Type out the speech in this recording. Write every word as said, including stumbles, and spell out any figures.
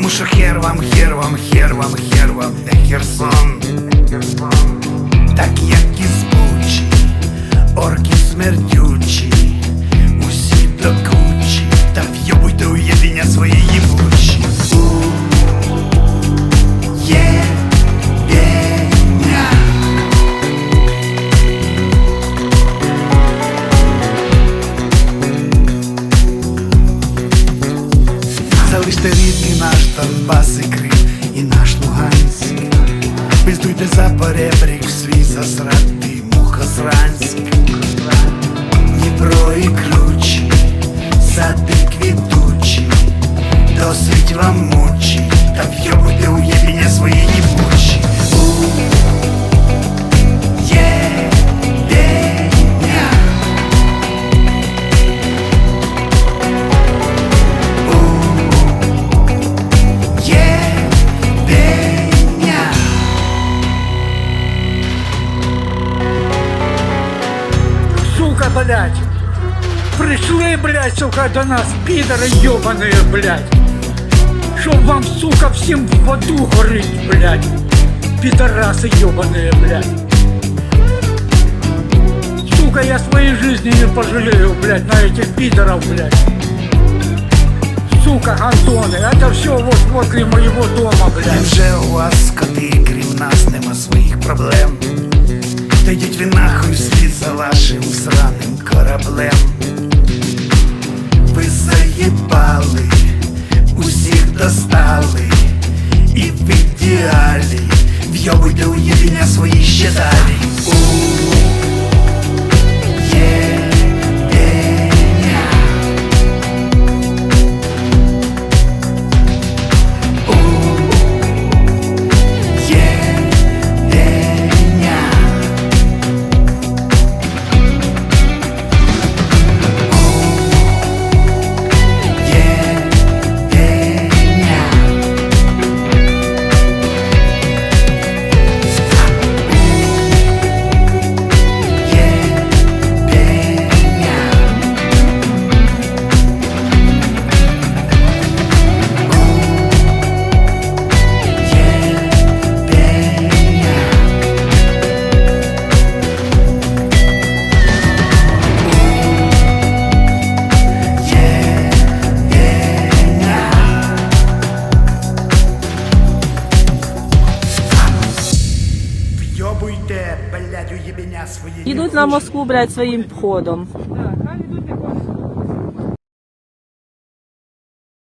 Тому що хер вам, хер вам, хер вам, хер вам, не Херсон. Так як і збучі, орки смердючі, усі до кучі, та в'єбуйте у єдиня свої їбучі. Єбеня. Залиште рідний наш Донбас і Крим, і наш Луганськ. Пиздуйте за поребрик в свій засратий Мухосранськ. Дніпро і кручі, сади квітучі, досить вам мучі, та в'єбуйте у єбіння свої їбучі. Єбеня. Єбеня. Сука, блядь! Пришли, блядь, сука, до нас, пидоры ебаные, блядь! Чтоб вам, сука, всем в аду горить, блядь! Пидорасы ебаные, блядь! Сука, я своей жизни не пожалею, блядь, на этих пидоров, блядь! Сука, гандоны, это все вот возле моего дома, блядь! Невже у вас, коти, крім нас, нема своїх проблем? Та йдіть ви нахуй вслід за вашим сраним кораблем. Ви заєбали, усіх достали, і в ідеалі в'єбуйте у єбіння свої ще далі. У єбеня. У єбеня. В'єбуйте, блядь, у єбеня свої. Їдуть на Москву, блядь, своїм ходом. Да, хай идут и